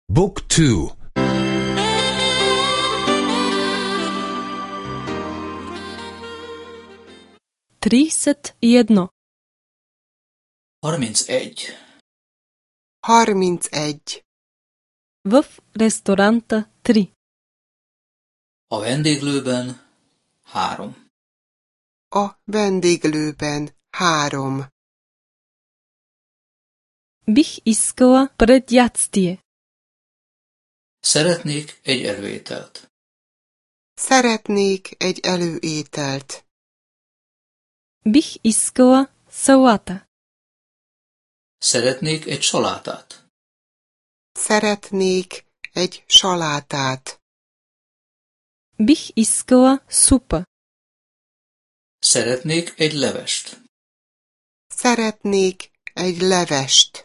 Book 2. 31. 31. 31. В ресторанта 3. A vendéglőben 3. A vendéglőben 3. Бих искала предядстие. Szeretnék egy előételt. Szeretnék egy előételt. Бих искала салата. Szeretnék egy salátát. Szeretnék egy salátát. Бих искала супа. Szeretnék egy levest. Szeretnék egy levest.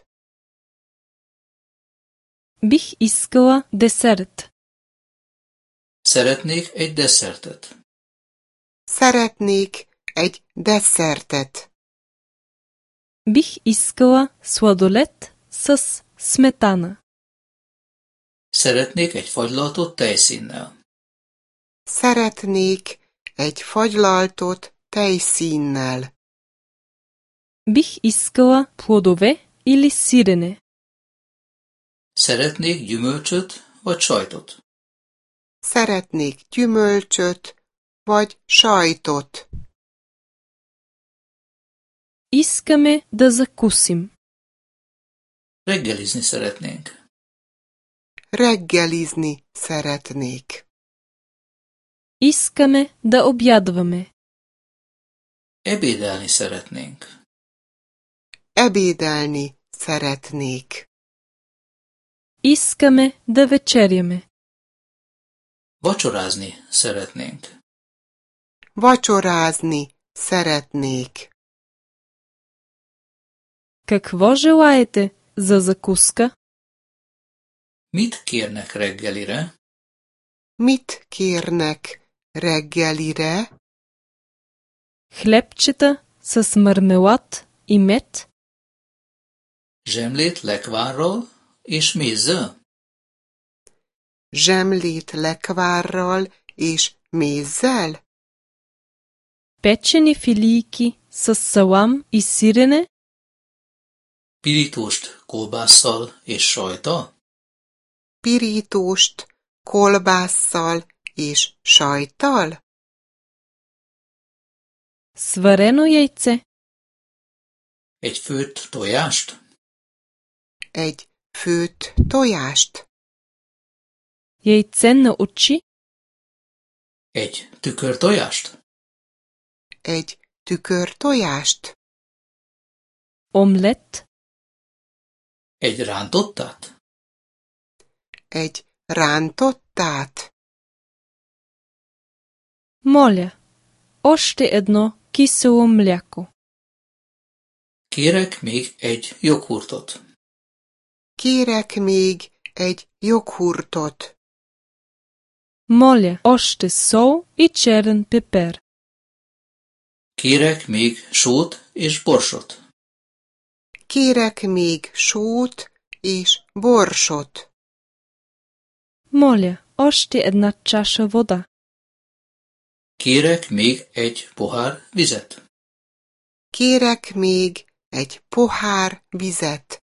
Бих искала десерт. Szeretnék egy desszertet. Szeretnék egy desszertet. Бих искала сладолед с сметана. Szeretnék egy fagylaltot tejszínnel. Szeretnék egy fagylaltot tejszínnel. Бих искала плодове или сирене. Szeretnék gyümölcsöt vagy sajtot. Szeretnék gyümölcsöt vagy sajtot. Искаме да закусим. Reggelizni szeretnénk. Reggelizni szeretnék. Искаме да обядваме. Ebédelni szeretnénk. Ebédelni szeretnék. Искаме да вечеряме. Vacsorázni szeretnénk. Vacsorázni szeretnék. Какво желаете за закуска? Mit kérnek reggelire? Mit kérnek reggelire? Хлебчета с мармелад и мед? Zsemlét lekvárral és mézzel? Zsemlét lekvárral és mézzel? Печени филийки с салам и сирене? Pirítóst kolbásszal és sajttal? Pirítóst kolbásszal és sajttal? Сварено яйце? Egy főtt tojást? Egy főtt tojást? Яйце на очи? Egy tükörtojást? Egy tükörtojást? Омлет? Egy rántottát? Egy rántottát? Моля, още едно кисело мляко. Kérek még egy joghurtot. Kérek még egy joghurtot. Моля, още сол и черен пепер. Kérek még sót és borsot. Kérek még sót és borsot. Моля, още една чаша вода. Kérek még egy pohár vizet. Kérek még egy pohár vizet.